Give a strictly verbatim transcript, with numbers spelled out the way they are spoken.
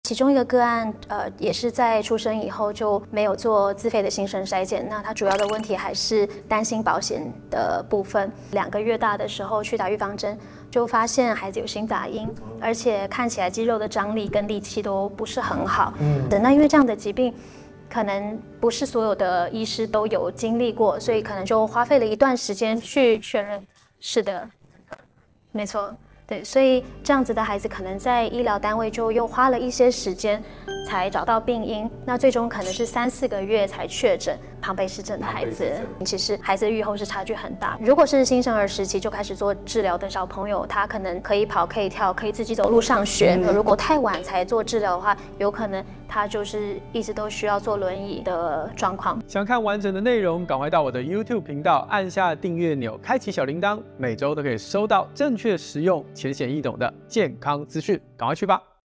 其中一个个案，呃，也是在出生以后就没有做自费的新生筛检，那他主要的问题还是担心保险的部分。两个月大的时候去打预防针，就发现孩子有心杂音，而且看起来肌肉的张力跟力气都不是很好。嗯，那因为这样的疾病，可能不是所有的医师都有经历过，所以可能就花费了一段时间去确认。是的，没错。对，所以这样子的孩子可能在医疗单位就又花了一些时间才找到病因，那最终可能是三四个月才确诊庞贝氏症的孩子。其实孩子的预后是差距很大。如果是新生儿时期就开始做治疗的小朋友，他可能可以跑、可以跳、可以自己走路上学。嗯、如果太晚才做治疗的话，有可能他就是一直都需要坐轮椅的状况。 想看完整的内容，赶快到我的 YouTube 频道，按下订阅钮，开启小铃铛，每周都可以收到正确、实用、浅显易懂的健康资讯，赶快去吧！